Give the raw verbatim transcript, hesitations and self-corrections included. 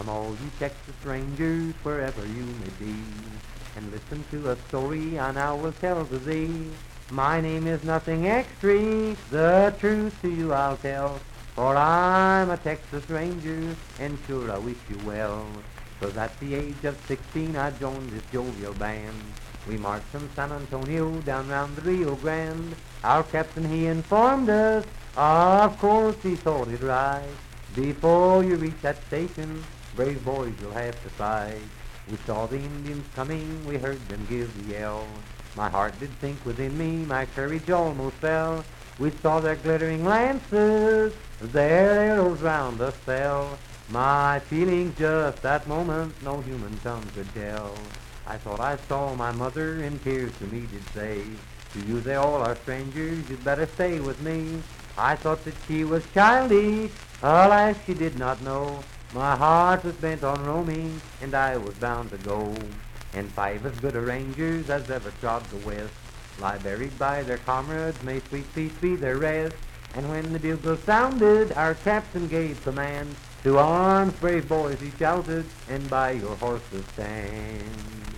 From all you Texas Rangers, wherever you may be, and listen to a story I now will tell to thee. My name is nothing extra, the truth to you I'll tell, for I'm a Texas Ranger, and sure I wish you well. 'Twas at the age of sixteen I joined this jovial band. We marched from San Antonio down round the Rio Grande. Our captain, he informed us, of course he thought it right. Before you reach that station, brave boys, you'll have to fight. We saw the Indians coming, we heard them give the yell. My heart did sink within me, my courage almost fell. We saw their glittering lances, their arrows round us fell. My feelings just that moment no human tongue could tell. I thought I saw my mother in tears to me did say, to you they all are strangers, you'd better stay with me. I thought that she was childish, alas she did not know. My heart was bent on roaming, and I was bound to go. And five as good a rangers as ever trod the west lie buried by their comrades, may sweet peace be their rest. And when the bugle sounded, our captain gave command, to arms, brave boys, he shouted, and by your horses stand.